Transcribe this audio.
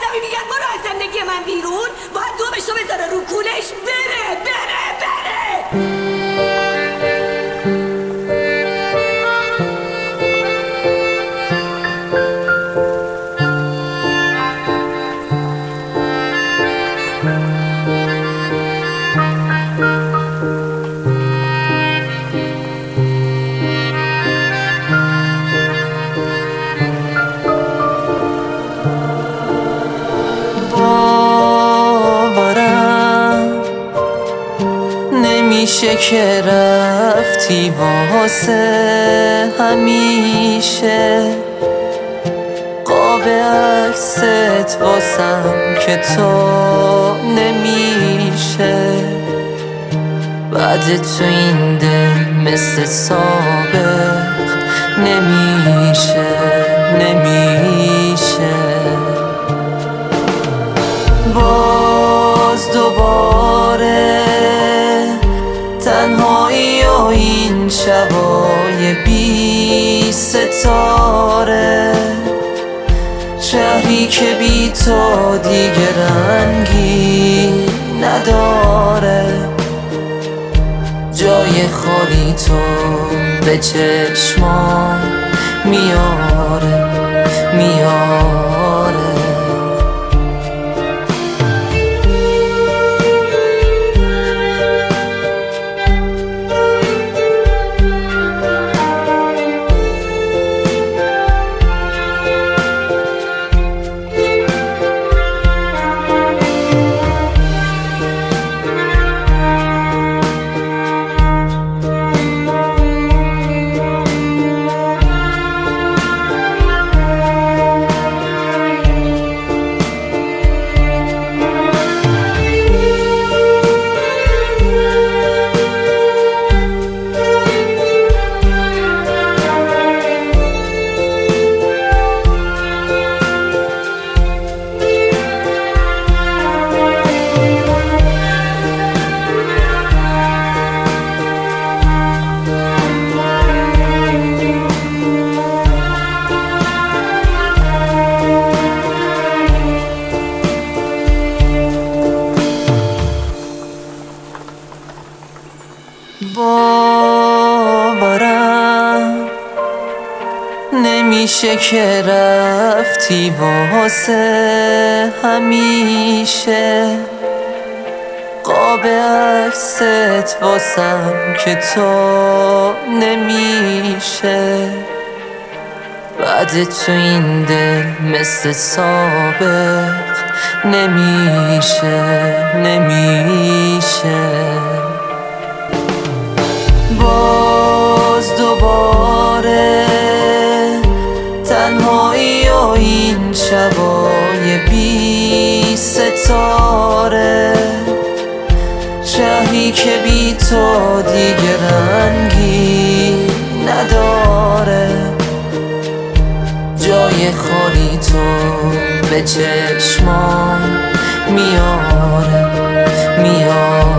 آدمی میگن برو از زندگی من بیرون، باید دومشو بذاره رو کولش بره بره بره. نمیشه که رفتی واسه همیشه، قاب عکست واسم که تو نمیشه. بعد تو این دل مثل سابق نمیشه باز دوباره تنهایی و این شبای بی ستاره، شهری که بی تو دیگه رنگی نداره. جای خالی تو به چشمام میاره باورم نمیشه که رفتی واسه همیشه، قاب عکست واسم که تو نمیشه. بعد تو این دل مثل سابق نمیشه باز دوباره تنهایی و این شبای بی ستاره، شهری که بی تو دیگه رنگی نداره. جای خالی تو به چشمام میاره